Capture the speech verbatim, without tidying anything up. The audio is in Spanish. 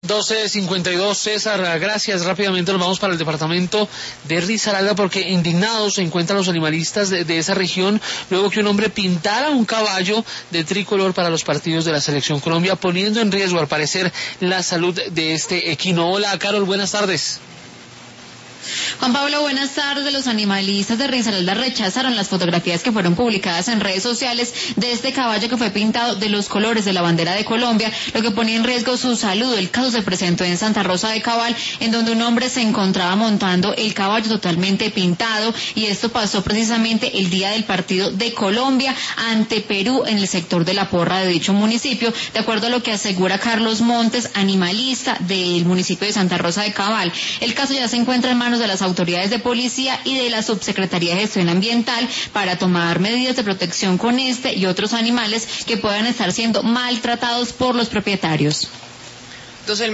doce cincuenta y dos, César, gracias. Rápidamente nos vamos para el departamento de Risaralda porque indignados se encuentran los animalistas de, de esa región luego que un hombre pintara un caballo de tricolor para los partidos de la Selección Colombia, poniendo en riesgo al parecer la salud de este equino. Hola, Carol, buenas tardes. Juan Pablo, buenas tardes. Los animalistas de Risaralda rechazaron las fotografías que fueron publicadas en redes sociales de este caballo que fue pintado de los colores de la bandera de Colombia, lo que ponía en riesgo su salud. El caso se presentó en Santa Rosa de Cabal, en donde un hombre se encontraba montando el caballo totalmente pintado, y esto pasó precisamente el día del partido de Colombia ante Perú en el sector de La Porra de dicho municipio, de acuerdo a lo que asegura Carlos Montes, animalista del municipio de Santa Rosa de Cabal. El caso ya se encuentra en manos de las autoridades de policía y de la Subsecretaría de Gestión Ambiental para tomar medidas de protección con este y otros animales que puedan estar siendo maltratados por los propietarios. Entonces,